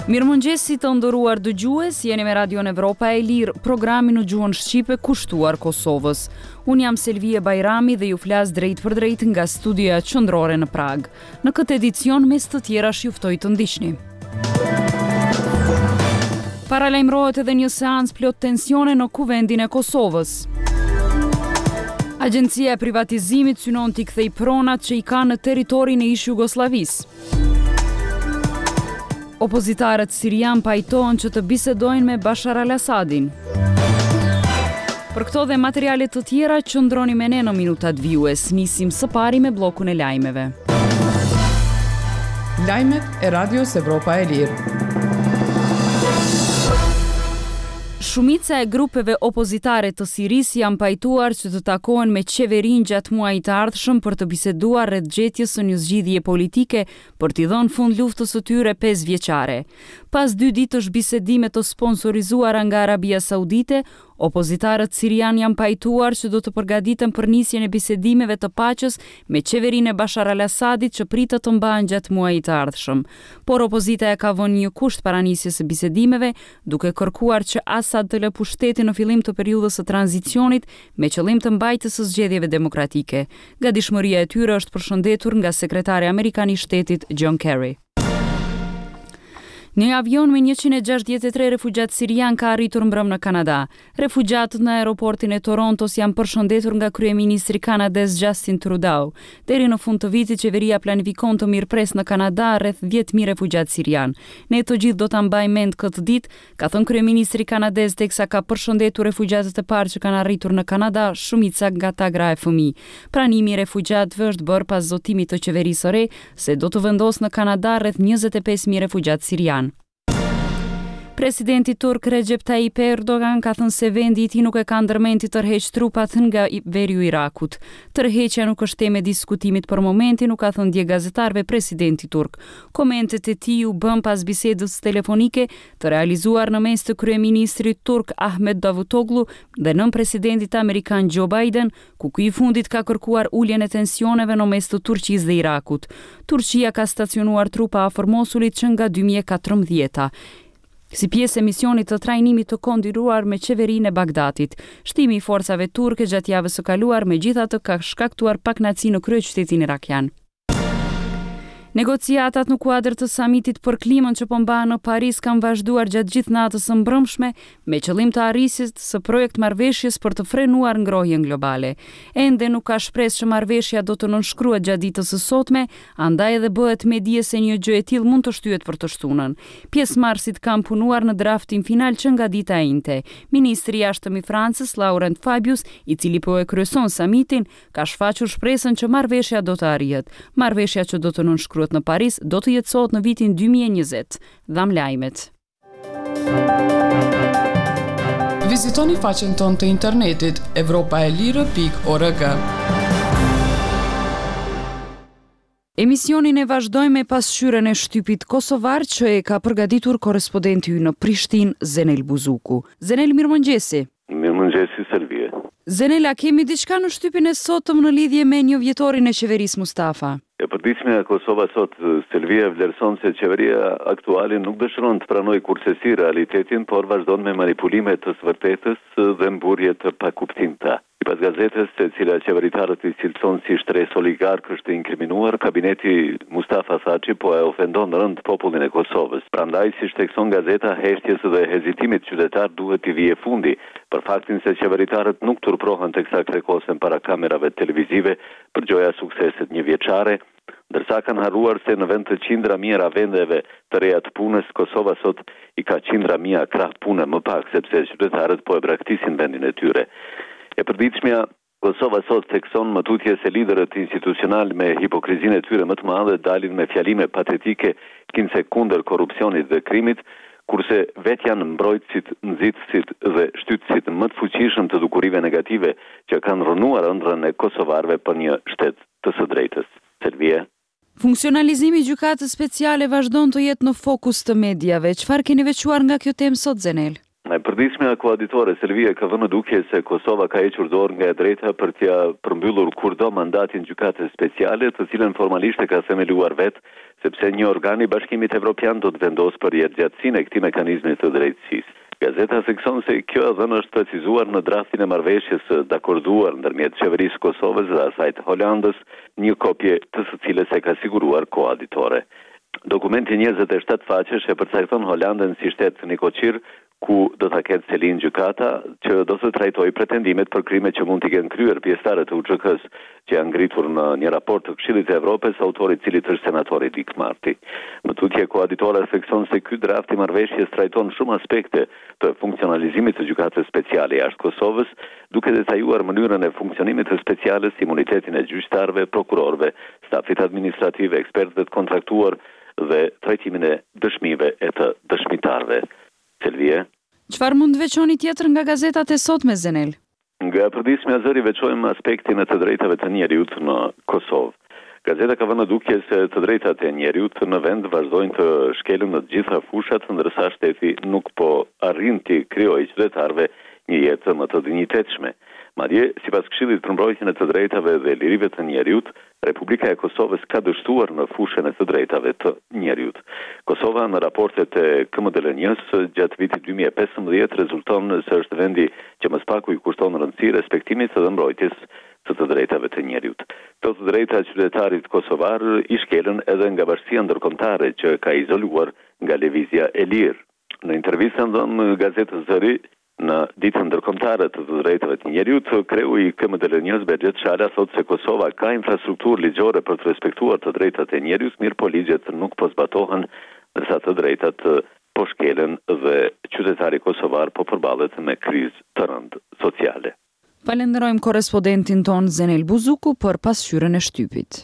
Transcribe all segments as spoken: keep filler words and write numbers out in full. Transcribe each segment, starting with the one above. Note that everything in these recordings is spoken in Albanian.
Mirëmëngjesi të nderuar dëgjues, jeni me Radion Evropa e Lirë, programi në gjuhën shqipe kushtuar Kosovës. Unë jam Selvie Bajrami dhe ju flas drejt për drejt nga studioja qendrore në Prag. Në këtë edicion mes të tjerash ju ftoj të ndiqni. Paralajmërohet edhe një seancë plot tensione në Kuvendin e Kosovës. Agjencia e privatizimit synon t'i kthej pronat që i ka në territorin e ish Jugosllavisë. Opozitarët sirian pajtohen që të bisedojnë me Bashar al-Assadin. Për këto dhe materiale të tjera, qëndroni me ne në minutat vijues. Nisim së pari me bllokun e lajmeve. Lajmet e Radios Evropa e Lirë. Shumica e grupeve opozitare të Sirisë janë pajtuar që të takohen me qeverinë gjatë muajit të ardhshëm për të biseduar rreth gjetjes së një zgjidhje politike për t'i dhënë fund luftës së tyre pesë vjeçare. Pas dy ditësh bisedime të sponsorizuara nga Arabia Saudite, opozitarët sirian janë pajtuar që do të përgatiten për nisjen e bisedimeve të paqes me qeverinë e Bashar al-Assadit që pritet të mbahen gjatë muajit të ardhshëm. Por opozita e ka vënë një kusht para nisjes së bisedimeve, duke kërkuar që Assad të lë pushtetin në fillim të periudhës së tranzicionit me qëllim të mbajtjes së zgjedhjeve demokratike. Gatishmëria e tyre është përshëndetur nga sekretari amerikan i shtetit John Kerry. Një avion me njëqind e gjashtëdhjetë e tre refugjat sirian ka arritur mbrëm në Kanada. Refugjatët në aeroportin e Torontos janë përshëndetur nga kryeministri kanadez Justin Trudeau. Deri në fund të vitit, qeveria planifikon të mirëpresë në Kanada rreth dhjetë mijë refugjat sirian. Ne të gjithë do ta mbajmë mend këtë ditë, ka thënë kryeministri kanadez teksa ka përshëndetur refugjatët e parë që kanë arritur në Kanada, shumica nga ta gra e fëmijë. Pranimi i refugjatëve është bërë pas zotimit të qeverisë së re se do të vendosë në Kanada rreth njëzet e pesë mijë refugjat sirian. Presidenti turk Recep Tayyip Erdogan ka thënë se vendi i tij nuk e ka ndërmend të tërheqë trupat nga veri i Irakut. Tërheqja nuk është temë diskutimit për momentin, nuk ka thënë dje gazetarëve presidenti turk. Komentet e tij u bën pas bisedës telefonike të realizuar në mes të kryeministrit turk Ahmet Davutoglu dhe nën presidentit amerikan Joe Biden, ku ky i fundit ka kërkuar uljen e tensioneve në mes të Turqisë dhe Irakut. Turqia ka stacionuar trupa afër Mosulit që nga dy mijë e katërmbëdhjetë. Si pjesë e misionit të trajnimit të kondiruar me qeverinë e Bagdatit. Shtimi i forcave turke gjatë javës së kaluar megjithatë ka shkaktuar pakënaqësi në kryeqytetin irakian. Negociatat në kuadër të samitit për klimën që po mbahen në Paris kanë vazhduar gjatë gjithë natës së mbrëmshme me qëllim të arrisjes së projekt marrëveshjes për të frenuar ngrohjen globale. Ende nuk ka shpresë që marrëveshja do të nënshkruhet gjatë ditës së sotme, andaj edhe bëhet me dije se një gjë e tillë mund të shtyhet për të shtunën. Pjesëmarrësit kanë punuar në draftin final që nga dita e njëjtë. Ministri i jashtëm i Francës, Laurent Fabius, i cili po e kryeson samitin, ka shfaqur shpresën që marrëveshja do të arrihet. Marrëveshja që do të nënshkruhet në Paris do të jetësohet në vitin dy mijë e njëzet. Dham lajmet. Vizitoni faqen tonë të internetit evropaelire pikë org. Emisionin e vazhdojmë me pasqyrën e shtypit kosovar që e ka përgatitur korrespondenti ynë në Prishtinë, Zenel Buzuku. Zenel, mirëmëngjesi. Mirëmëngjesi, Selvie. Zenela, kemi diçka në shtypin e sotëm në lidhje me një vjetorin e qeverisë Mustafa? E përditshmja e Kosova sot, Selvia, vlerëson se qeveria aktuale nuk dëshiron të pranojë kurrësi realitetin, por vazhdon me manipulime të së vërtetës dhe mburje të pakuptimta. Pas gazetës, se cila qeveritarët i cilëson si shtres oligark është inkriminuar, kabineti Mustafa Thaçi po e ofendon rënd popullin e Kosovës. Prandaj, si shtekson gazeta, heshtjes dhe hezitimit qytetar duhet t'i vije fundi, për faktin se qeveritarët nuk turprohen teksa krekosen para kamerave televizive për gjoja sukseset një vjeçare, ndërsa kanë harruar se në vend të qindra mijëra vendeve të reja të punës, Kosova sot i ka qindra mijë krah pune më pak, sepse qytetarët po e braktisin vendin e tyre. E përditshmja, Kosova sot thekson më tutje se liderët institucional me hipokrizinë e tyre më të madhe dalin me fjalime patetike kinse kundër korrupsionit dhe krimit, kurse vet janë mbrojtësit, nxitësit dhe shtytësit më të fuqishëm të dukurive negative që kanë rënuar ëndrrën e kosovarëve për një shtet të së drejtës. Selvie. Funksionalizimi i gjykatës speciale vazhdon të jetë në fokus të mediave. Çfarë keni veçuar nga kjo temë sot, Zenel? E përditshmja koaditore Selvia ka vënë duke se Kosova ka hequr dorë nga e drejta për t'ia përmbyllur kurdo mandatin gjykatës speciale, të cilën formalisht e ka themeluar vetë sepse një organ i Bashkimit Evropian do të vendosë për jetëgjatësinë e këtij mekanizmi të drejtësisë. Gazeta thekson se kjo dhënë është precizuar në draftin e marrëveshjes së dakorduar ndërmjet qeverisë Kosovës dhe asaj të Holandës, një kopje të së cilës e ka siguruar koaditore. Dokumenti njëzet e shtatë faqesh e përcakton Holandën si shtet nikoqir, ku do ta ketë celin gjykata që do të trajtojë pretendimet për krime që mund t'i kenë kryer pjesëtarët e U Ç K-s, që janë ngritur në një raport të Këshillit të Evropës, autori i cilit është senatori Dick Marty. Në tutje koaditora thekson se ky draft i marrëveshjes trajton shumë aspekte të funksionalizimit të gjykatës speciale jashtë Kosovës, duke detajuar mënyrën e funksionimit të speciales, imunitetin e gjyqtarëve, prokurorëve, stafit administrativ, ekspertëve të kontraktuar dhe trajtimin e dëshmive e të dëshmitarëve. Selvie. Çfarë mund të veçoni tjetër nga gazetat e sotme, Zenel? Nga përdismi azëri veçojmë aspektin e të drejtave të njeriut në Kosovë. Gazeta ka vënë në dukje se të drejtat e njeriut në vend vazhdojnë të shkelën në të gjitha fushat, ndërsa shteti nuk po arrin të krijojë qytetarëve një jetë më të dinjitetshme. Madje, sipas Këshillit për mbrojtjen e të drejtave dhe lirive të njeriut, Republika e Kosovës ka dështuar në fushën e të drejtave të njeriut. Kosova në raportet e K M D L N-s gjatë vitit dy mijë e pesëmbëdhjetë rezulton se është vendi që më spaku i kushton rëndësi respektimit dhe mbrojtjes së të drejtave të njeriut. Këto të drejta e qytetarit kosovar i shkelën edhe nga bashkia ndërkombëtare që ka izoluar nga lëvizja e lirë. Në intervistën dhënë gazetës Zëri në ditën ndërkombëtare të të drejtave të njeriut, kreu i K M D L N-s Berxhet Shala thotë se Kosova ka infrastrukturë ligjore për të respektuar të drejtat e njeriut, mirë po ligjet nuk po zbatohen, ndërsa të drejtat po shkelen dhe qytetari kosovar po përballet me krizë të rëndë sociale. Falenderojmë korrespondentin ton Zenel Buzuku për pasqyrën e shtypit.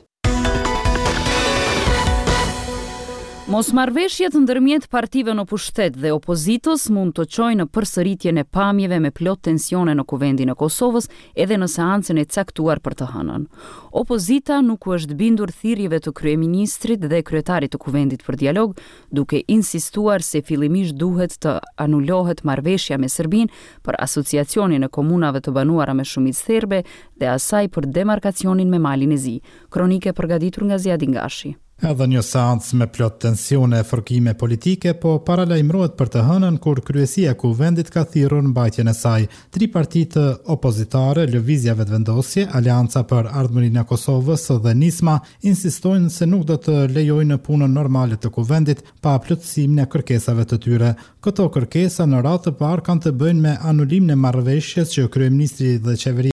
Mosmarrveshjet ndërmjet partive në pushtet dhe opozitës mund të çojnë në përsëritjen e pamjeve me plot tensione në kuvendin e Kosovës edhe në seancën e caktuar për të hënën. Opozita nuk u është bindur thirrjeve të kryeministrit dhe kryetarit të kuvendit për dialog, duke insistuar se fillimisht duhet të anulohet marrëveshja me Serbinë për asociacionin e komunave të banuara me shumicë serbe dhe asaj për demarkacionin me Malin e Zi. Kronike përgatitur nga Ziadi Ngashi. Edhe një seancë me plot tensione e forkime politike, po paralajmërohet për të hënën kur kryesia e kuvendit ka thirrur mbajtjen e saj. Tri partitë opozitare, Lëvizja Vetëvendosje, Aleanca për Ardhmërinë e Kosovës dhe Nisma insistojnë se nuk do të lejojnë punën normale të kuvendit pa plotësimin e kërkesave të tyre. Këto kërkesa në radhë të parë kanë të bëjnë me anulimin e marrëveshjes që kryeministri dhe qeveria